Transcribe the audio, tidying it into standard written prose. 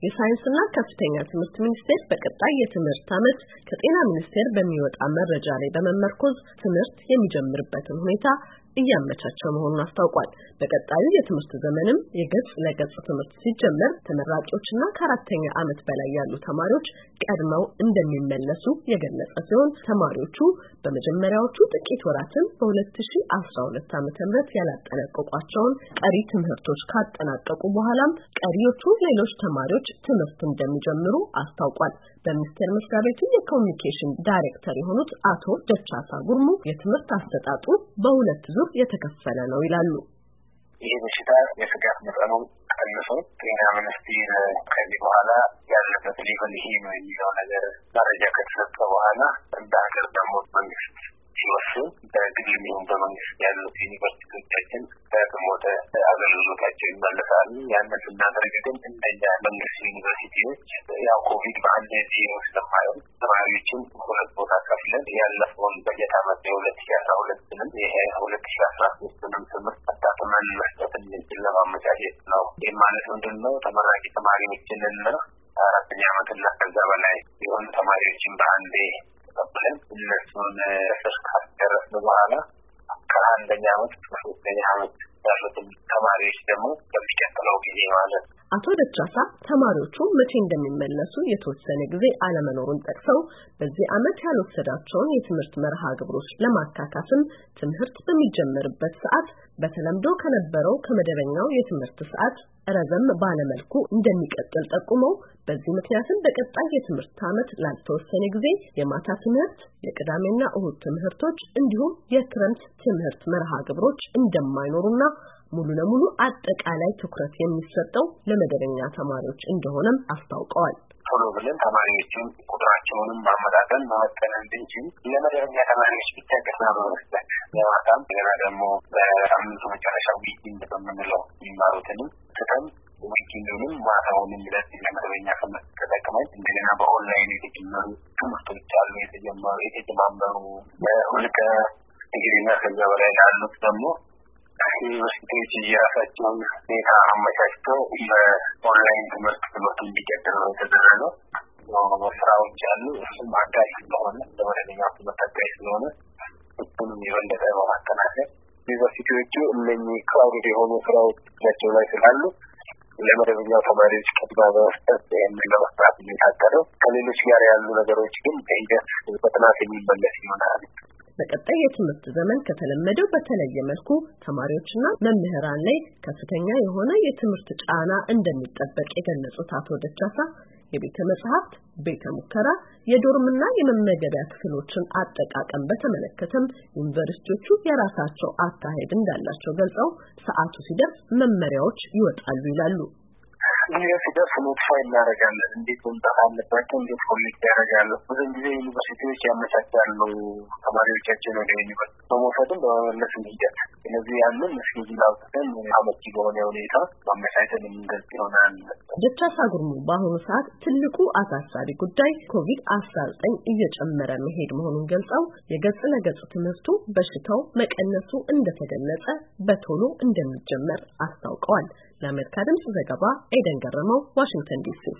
የሳይንስና ከፍተኛ ትምህርት ሚኒስቴር በቀጣይ የትምህርት ዓመት ከጤና ሚኒስቴር በሚወጣ መረጃ ላይ በመመርኮዝ ትምህርት የሚጀምርበትን ሁኔታ እያመቻቸ መሆኑን አስታውቋል። በቀጣዩ የትምህርት ዘመንም የገጽ ለገጽ ትምህርት ሲጀመር ተመራቂዎችና ከአራተኛ ዓመት በላይ ያሉ ተማሪዎች ቀድመው እንደሚመለሱ የገለጸ ሲሆን ተማሪዎቹ በመጀመሪያዎቹ ጥቂት ወራትም በ2012 ዓ.ም ያላጠናቀቋቸውን ቀሪ ትምህርቶች ካጠናቀቁ በኋላም ቀሪዎቹ ሌሎች ተማሪዎች ትምህርት እንደሚጀምሩ አስታውቋል። በሚኒስቴር መስሪያ ቤቱ የኮሙኒኬሽን ዳይሬክተር የሆኑት አቶ ደቻሳ ጉርሙ የትምህርት አሰጣጡ በሁለት ዙር የተከፈለ ነው ይላሉ። ይህ በሽታ የስጋት መጠኑ ቀንሶ ጤና ሚኒስቴር ከዚህ በኋላ ያለበት ሌቭል ይሄ ነው የሚለው ነገር መረጃ ከተሰጠ በኋላ እንደ ሀገር ደግሞ መንግስት ሲወስን በግልም ይሁን በመንግስት ያሉት ዩኒቨርሲቲዎቻችን ወደ አገልግሎታቸው ይመለሳሉ። ያንን ስናደርግ ግን እንደኛ መንግስት ዩኒቨርሲቲዎች ያው ኮቪድ በአንድ ጊዜ ስለማይሆን ተማሪዎችን ሁለት ቦታ ከፍለን ያለፈውን በጀት ዓመት የ2012ንም የ2013ንም ትምህርት አጣጥመን መስጠት እንድንችል ለማመቻቸት ነው። ይህ ማለት ምንድነው? ተመራቂ ተማሪዎችንና አራተኛ ዓመትና ከዛ በላይ የሆኑ ተማሪዎችን በአንዴ ተቀብለን እነሱን ካስደረስን በኋላ ከአንደኛ ዓመት እስከ ሶስተኛ ዓመት ያሉትን ተማሪዎች ደግሞ በሚቀጥለው ጊዜ ማለት አቶ ደቻሳ ተማሪዎቹ መቼ እንደሚመለሱ የተወሰነ ጊዜ አለመኖሩን ጠቅሰው በዚህ ዓመት ያልወሰዳቸውን የትምህርት መርሃ ግብሮች ለማካካስም ትምህርት በሚጀምርበት ሰዓት በተለምዶ ከነበረው ከመደበኛው የትምህርት ሰዓት ረዘም ባለመልኩ እንደሚቀጥል ጠቁመው በዚህ ምክንያትም በቀጣይ የትምህርት ዓመት ላልተወሰነ ጊዜ የማታ ትምህርት፣ የቅዳሜና እሁድ ትምህርቶች እንዲሁም የክረምት ትምህርት መርሃ ግብሮች እንደማይኖሩና ሙሉ ለሙሉ አጠቃላይ ትኩረት የሚሰጠው ለመደበኛ ተማሪዎች እንደሆነም አስታውቀዋል። ቶሎ ብለን ተማሪዎችን ቁጥራቸውንም ማመጣጠን ማወጣን እንድንችል ለመደበኛ ተማሪዎች ብቻ ቅድሚያ በመስጠት ለማታም ገና ደግሞ በሳምንቱ መጨረሻ ዊኪንድ በምንለው የሚማሩትንም ትተን ዊኪንዱንም ማታውንም ለመደበኛ ትምህርት ተጠቅመን እንደገና በኦንላይን የተጀመሩ ትምህርቶች አሉ። የተጀማመሩ በሁልከ ዲግሪና ከዛ በላይ ላሉት ደግሞ ዩኒቨርሲቲዎች የራሳቸውን ሁኔታ አመቻችተው በኦንላይን ትምህርት እንዲቀጥል ነው የተደረገው። ስራዎች አሉ። እሱም አጋዥ ስለሆነ ለመደበኛ ትምህርት አጋዥ ስለሆነ እሱንም የበለጠ በማጠናከር ዩኒቨርሲቲዎቹ እነኚህ ክራውድድ የሆኑ ስራዎቻቸው ላይ ስላሉ ለመደበኛው ተማሪዎች ቅድሚያ በመስጠት ለመስራት የሚታቀደው ከሌሎች ጋር ያሉ ነገሮች ግን በሂደት በጥናት የሚመለስ ይሆናል። በቀጣይ የትምህርት ዘመን ከተለመደው በተለየ መልኩ ተማሪዎችና መምህራን ላይ ከፍተኛ የሆነ የትምህርት ጫና እንደሚጠበቅ የገለጹት አቶ ደቻሳ የቤተ መጻሕፍት፣ ቤተ ሙከራ፣ የዶርምና የመመገቢያ ክፍሎችን አጠቃቀም በተመለከተም ዩኒቨርሲቲዎቹ የራሳቸው አካሄድ እንዳላቸው ገልጸው ሰዓቱ ሲደርስ መመሪያዎች ይወጣሉ ይላሉ። ዩኒቨርሲቲዎች ኖቲፋይ እናደርጋለን። እንዴት መምጣት አለባቸው፣ እንዴት ኮሚኒኬት ያደርጋሉ። ብዙ ጊዜ ዩኒቨርሲቲዎች ያመቻቻሉ ተማሪዎቻችን ወደ ዩኒቨርሲቲ በመውሰድም በመመለስም ሂደት። ስለዚህ ያንን እስኬጁል አውጥተን አመቺ በሆነ ሁኔታ ማመቻቸት የምንገልጽ ይሆናል። ደቻሳ ጉርሙ በአሁኑ ሰዓት ትልቁ አሳሳቢ ጉዳይ ኮቪድ-19 እየጨመረ መሄድ መሆኑን ገልጸው የገጽ ለገጽ ትምህርቱ በሽታው መቀነሱ እንደተገለጸ በቶሎ እንደሚጀመር አስታውቀዋል። ለአሜሪካ ድምጽ ዘገባ ኤደን ገረመው፣ ዋሽንግተን ዲሲ